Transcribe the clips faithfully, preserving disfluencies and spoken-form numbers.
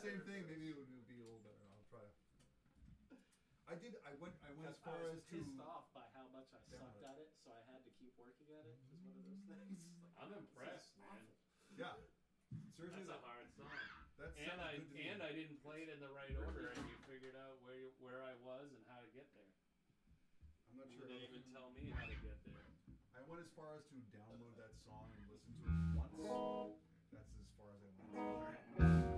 same thing. Maybe it would be a little better. I'll try. I did. I went. I went as far I was as to. pissed off by how much I sucked it. at it, so I had to keep working at it. It was one of those things. Like, I'm impressed, man. Yeah. Seriously, That's a that, hard song. that And I good to me. and I didn't play it in the right order, and you figured out where you, where I was and how to get there. I'm not You sure. didn't even tell me how to get there. I went as far as to download that song and listen to it once. That's as far as I went.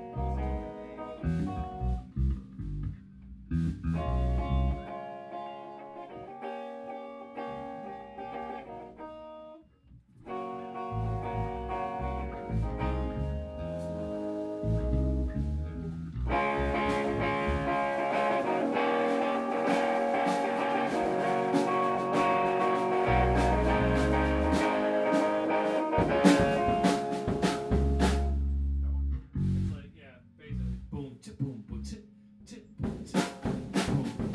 It's like, yeah, basically, boom, chip, boom, boom, chip, chip, boom, chip, boom, boom.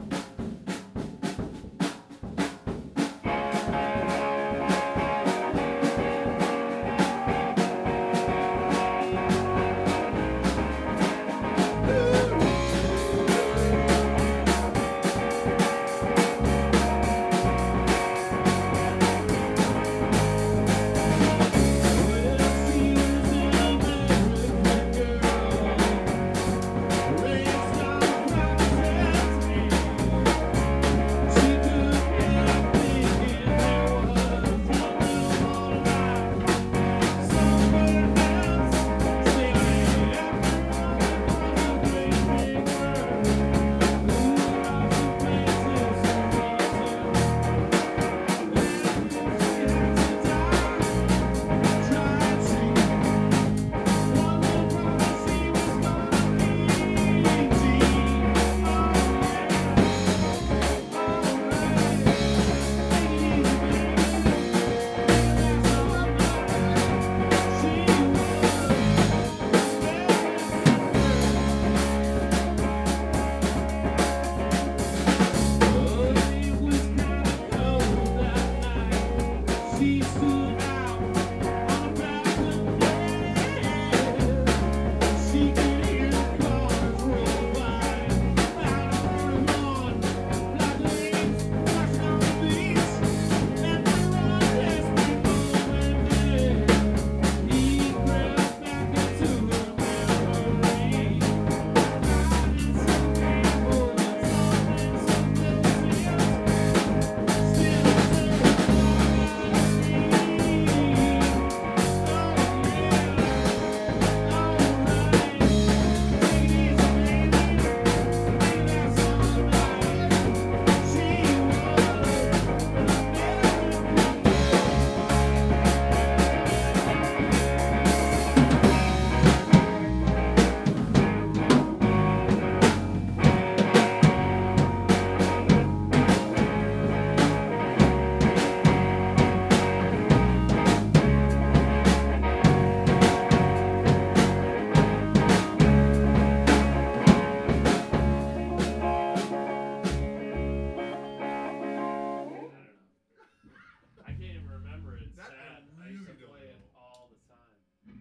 I can't even remember it. It's That I sad. I really used to don't play it know. all the time.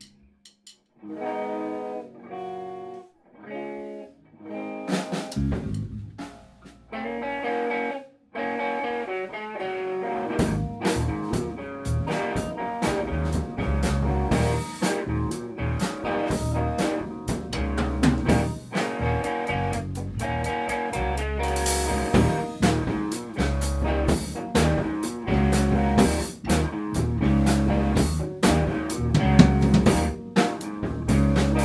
Thank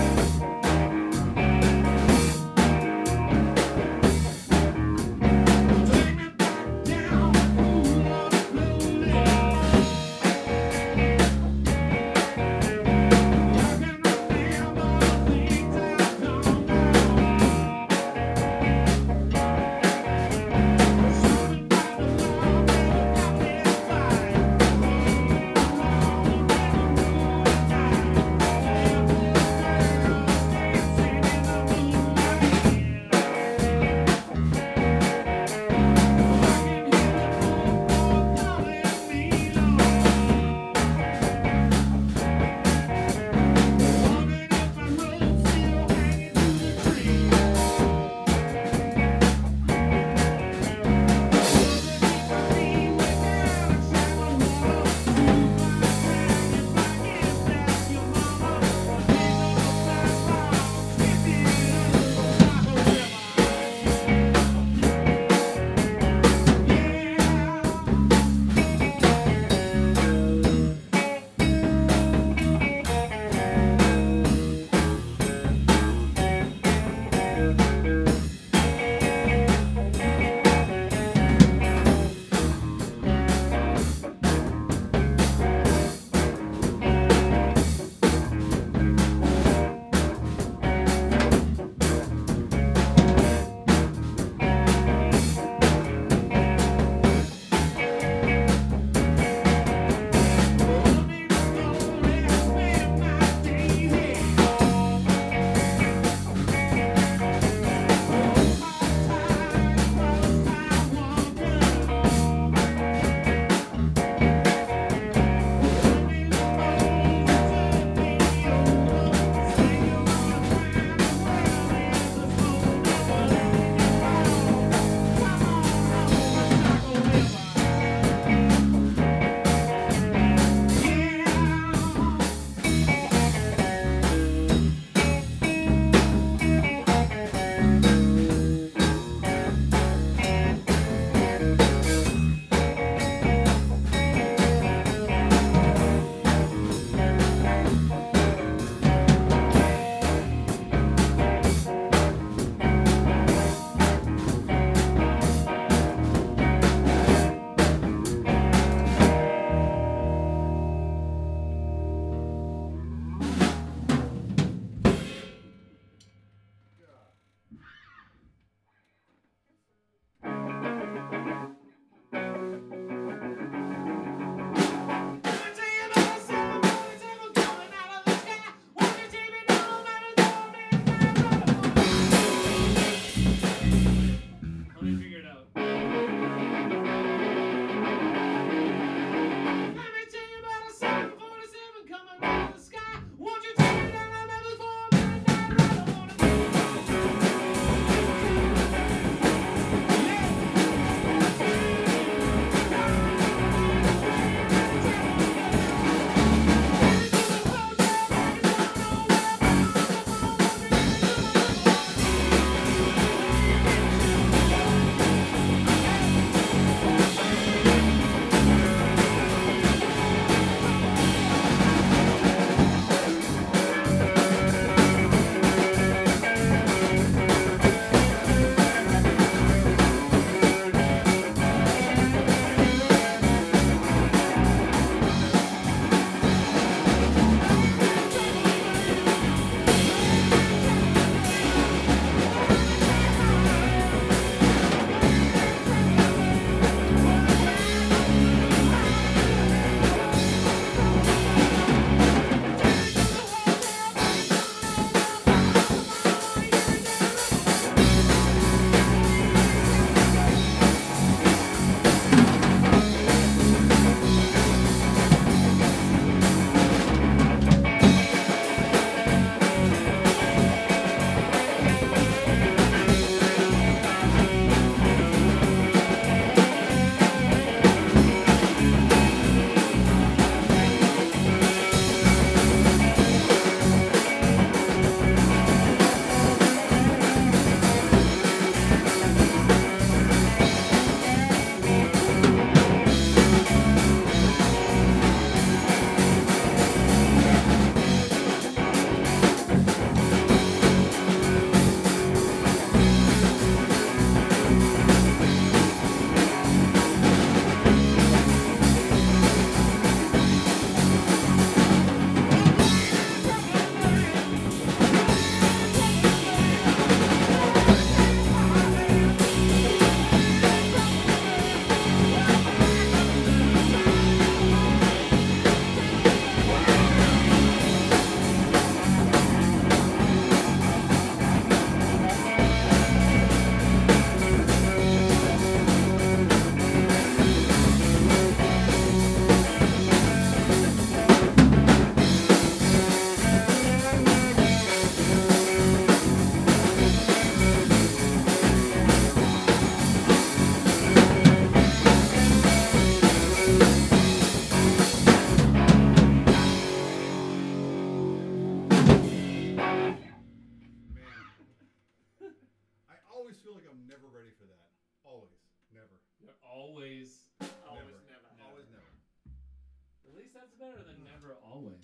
Always. Never. They're always. Always never. never. Always never. At least that's better than never always.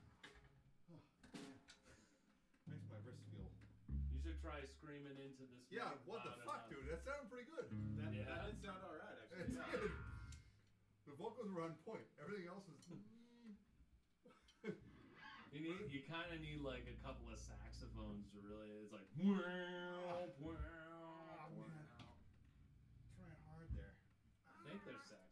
Makes my wrist feel. You should try screaming into this. Yeah, mic what the loud fuck, enough. dude? That sounded pretty good. That, Yeah. that did sound alright, actually. It's Yeah. good. The vocals were on point. Everything else is. You need, you kind of need like a couple of saxophones to really. It's like. Wow, wow, Oh, man. Trying hard there. I think they're sax.